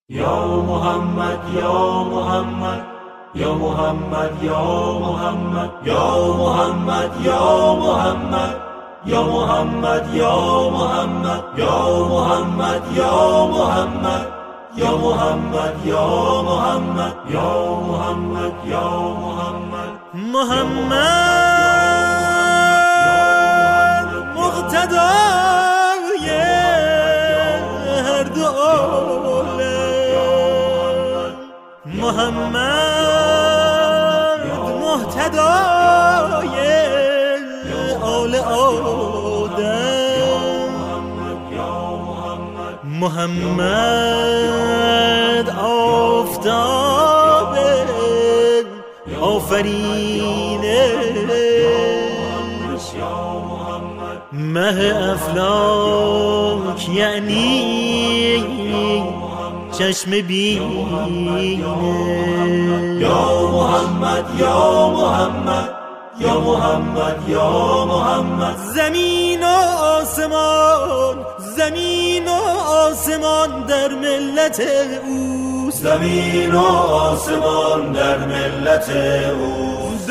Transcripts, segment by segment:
یا محمد یا محمد یا محمد یا محمد یا محمد یا محمد یا محمد یا محمد یا محمد یا محمد یا محمد یا محمد یا محمد یا محمد محمد مقتدای هر دو عالم، محمد مهتدای آل آدم، محمد آفتاب آفرینش، مه افلاک یعنی چشم بینش. یا محمد یا محمد یا محمد یا محمد زمین و آسمان، زمین و آسمان در ملت اوست، زمین و آسمان در ملت اوست.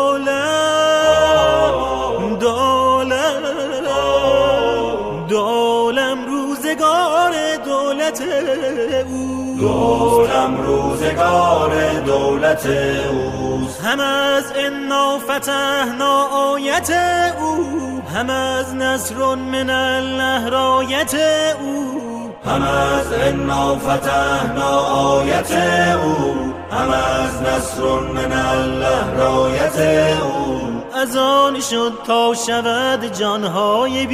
دولم روزگار دولت اوست، دولم روزگار دولت اوست. هم از انا فتحنا آیت او، هم از نصر من الله رایت او، هم از انا فتحنا آیت او، هم از نصر من الله رایت او. از آن شد تا شود جانهای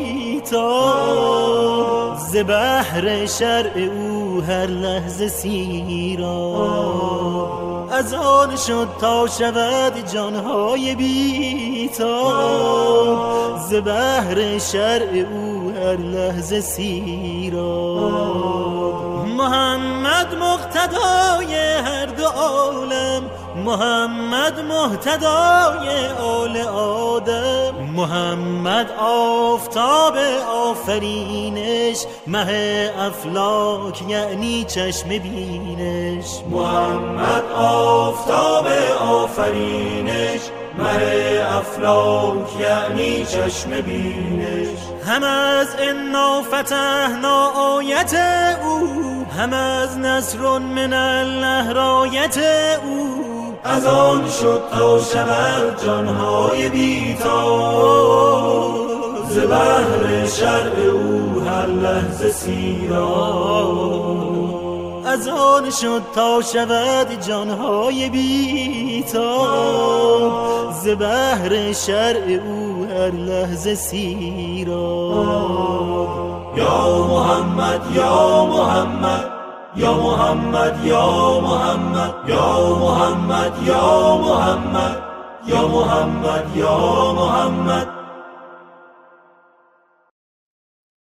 بی‌تاب، ز بحر شرع او هر لحظه سیراب. از آن شد تا شود جانهای بی‌تاب، ز بحر شرع او هر لحظه سیراب. محمد مقتدای هر دو عالم، محمد مهتدای آل آدم، محمد آفتاب آفرینش، مه افلاک یعنی چشم بینش. محمد آفتاب آفرینش، مه افلاک یعنی چشم بینش. هم از انا فتحنا آیت او، هم از نصر من الله رایت او. از آن شد تا شود جانهای بی‌تاب، ز بحر شرع او هر لحظه سیراب. از آن شد تا شود جانهای بی‌تاب، ز بحر شرع او هر لحظه سیراب. یا محمد یا محمد یا محمد یا محمد یا محمد یا محمد یا محمد یا محمد